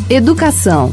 Educação.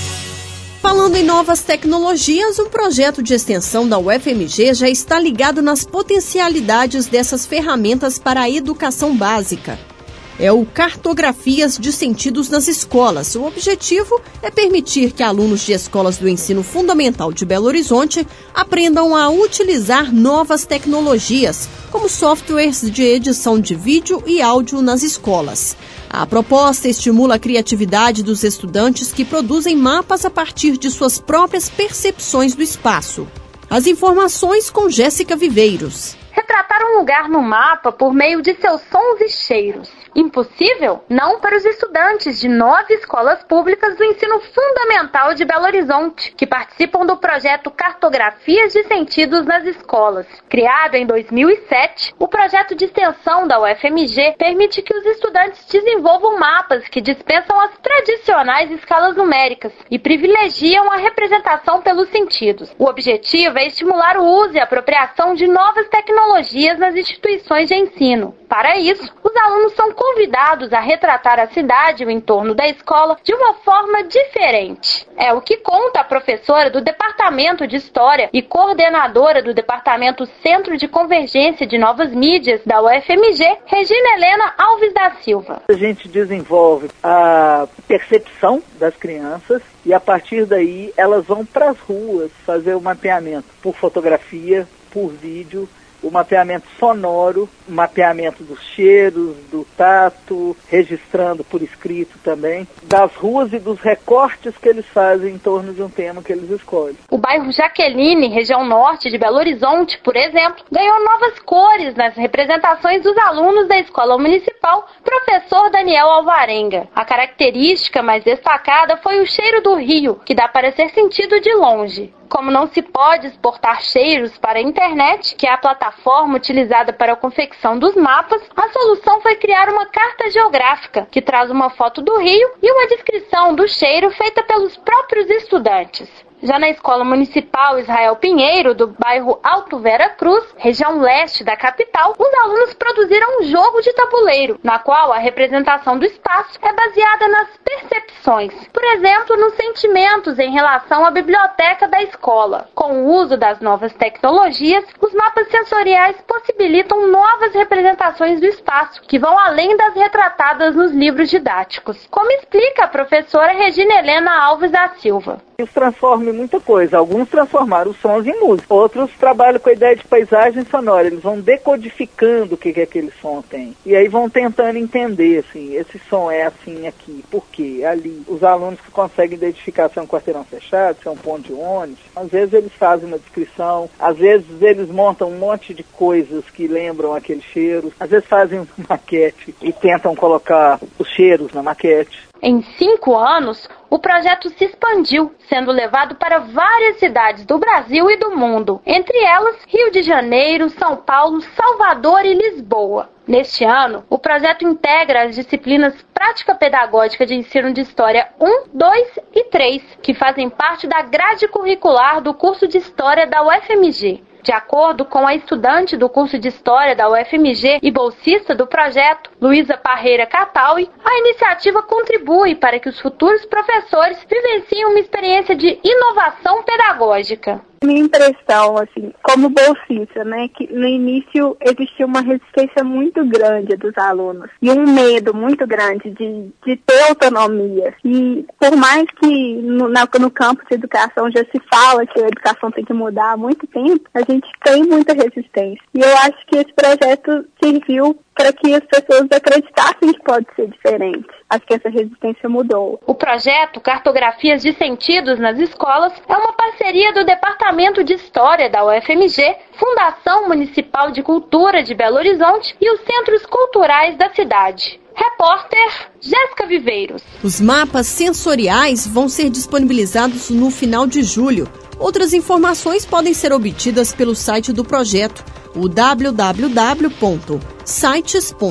Falando em novas tecnologias, um projeto de extensão da UFMG já está ligado nas potencialidades dessas ferramentas para a educação básica. É o Cartografias de Sentidos nas Escolas. O objetivo é permitir que alunos de escolas do ensino fundamental de Belo Horizonte aprendam a utilizar novas tecnologias, como softwares de edição de vídeo e áudio nas escolas. A proposta estimula a criatividade dos estudantes que produzem mapas a partir de suas próprias percepções do espaço. As informações com Jéssica Viveiros. Retratar um lugar no mapa por meio de seus sons e cheiros. Impossível? Não para os estudantes de 9 escolas públicas do ensino fundamental de Belo Horizonte, que participam do projeto Cartografias de Sentidos nas Escolas. Criado em 2007, o projeto de extensão da UFMG permite que os estudantes desenvolvam mapas que dispensam as tradicionais escalas numéricas e privilegiam a representação pelos sentidos. O objetivo é estimular o uso e apropriação de novas tecnologias nas instituições de ensino. Para isso, os alunos são convidados a retratar a cidade e o entorno da escola de uma forma diferente. É o que conta a professora do Departamento de História e coordenadora do Departamento Centro de Convergência de Novas Mídias da UFMG, Regina Helena Alves da Silva. A gente desenvolve a percepção das crianças e a partir daí elas vão para as ruas fazer o mapeamento por fotografia, por vídeo, o mapeamento sonoro, o mapeamento dos cheiros, do tato, registrando por escrito também, das ruas e dos recortes que eles fazem em torno de um tema que eles escolhem. O bairro Jaqueline, região norte de Belo Horizonte, por exemplo, ganhou novas cores nas representações dos alunos da Escola Municipal Professor Daniel Alvarenga. A característica mais destacada foi o cheiro do rio, que dá para ser sentido de longe. Como não se pode exportar cheiros para a internet, que é a plataforma utilizada para a confecção dos mapas, a solução foi criar uma carta geográfica, que traz uma foto do rio e uma descrição do cheiro feita pelos próprios estudantes. Já na Escola Municipal Israel Pinheiro, do bairro Alto Vera Cruz, região leste da capital, os alunos produziram um jogo de tabuleiro, na qual a representação do espaço é baseada nas percepções. Por exemplo, nos sentimentos em relação à biblioteca da escola. Com o uso das novas tecnologias, os mapas sensoriais possibilitam novas representações do espaço, que vão além das retratadas nos livros didáticos. Como explica a professora Regina Helena Alves da Silva. Isso transforma em muita coisa. Alguns transformaram os sons em música. Outros trabalham com a ideia de paisagem sonora. Eles vão decodificando o que aquele som tem. E aí vão tentando entender, assim, esse som é assim aqui, por quê? Ali. Os alunos que conseguem identificar se é um quarteirão fechado, se é um ponto de ônibus, às vezes eles fazem uma descrição, às vezes eles montam um monte de coisas que lembram aquele cheiro, às vezes fazem uma maquete e tentam colocar os cheiros na maquete. Em 5 anos, o projeto se expandiu, sendo levado para várias cidades do Brasil e do mundo, entre elas Rio de Janeiro, São Paulo, Salvador e Lisboa. Neste ano, o projeto integra as disciplinas Prática Pedagógica de Ensino de História 1, 2 e 3, que fazem parte da grade curricular do curso de História da UFMG. De acordo com a estudante do curso de História da UFMG e bolsista do projeto, Luísa Parreira Catali, a iniciativa contribui para que os futuros professores vivenciem uma experiência de inovação pedagógica. Minha impressão, assim, como bolsista, né, que no início existia uma resistência muito grande dos alunos e um medo muito grande de ter autonomia. E por mais que no campo de educação já se fala que a educação tem que mudar há muito tempo, a gente tem muita resistência. E eu acho que esse projeto serviu para que as pessoas acreditassem que pode ser diferente. Acho que essa resistência mudou. O projeto Cartografias de Sentidos nas Escolas é uma parceria do Departamento de História da UFMG, Fundação Municipal de Cultura de Belo Horizonte e os Centros Culturais da cidade. Repórter Jéssica Viveiros. Os mapas sensoriais vão ser disponibilizados no final de julho. Outras informações podem ser obtidas pelo site do projeto, o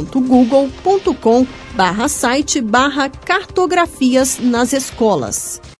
www.sites.google.com/site/cartografias nas escolas.